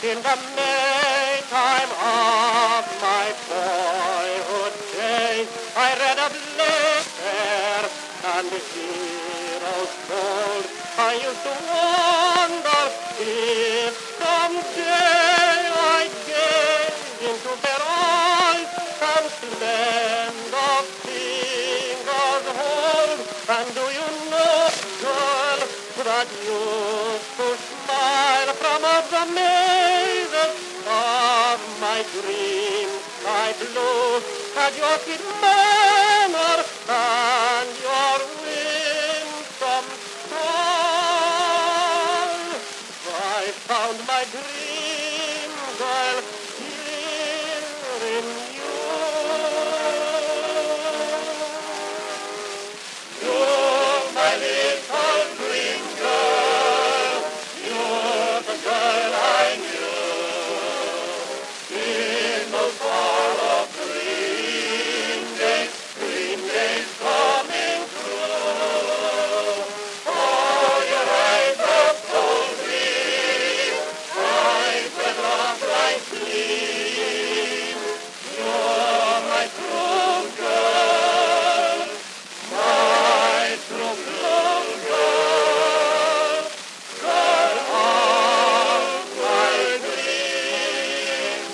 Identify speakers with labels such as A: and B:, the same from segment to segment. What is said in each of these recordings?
A: In the Maytime of my boyhood days, I read of letters and heroes told. I used to wonder if someday I'd gaze into their eyes and slender fingers hold. And do you know, girl, that used to smile from out the mazes of my dreams, sky blue, had your sweet manner and your winsome smile. I found my dream, girl, here in you. You're my little dream girl. You're the girl I knew in those far off dream days coming true. Oh, your eyes have told me, bright with love, bright gleam. You're my true girl, my true girl, girl of my dreams.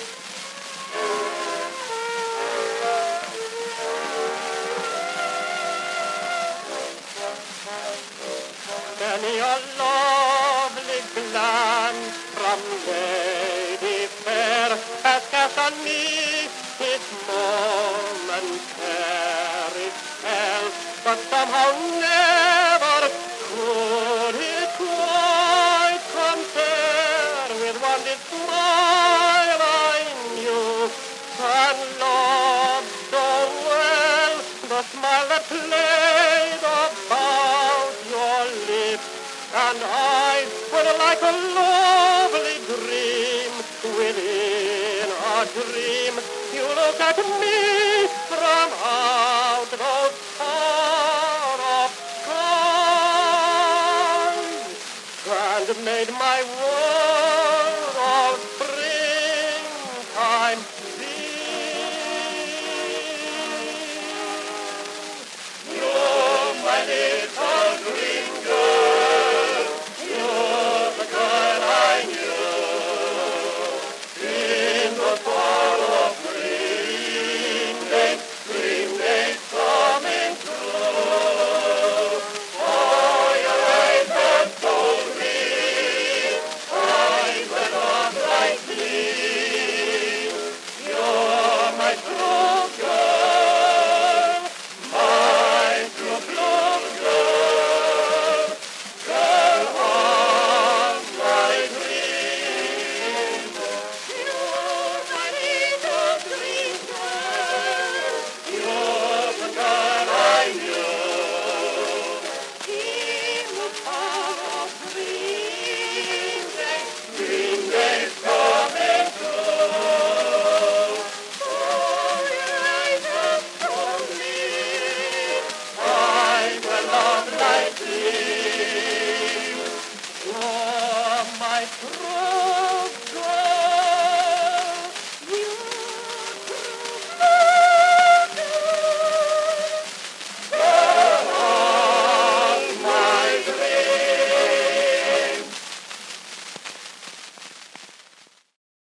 A: Many a lovely glance from Lady Fair has cast on me its momentary spell, but somehow never could it quite compare with one that smile I knew and loved so well, the smile that played about your lips and eyes were like a lovely dream within a dream. You look at me from out those far off skies and made my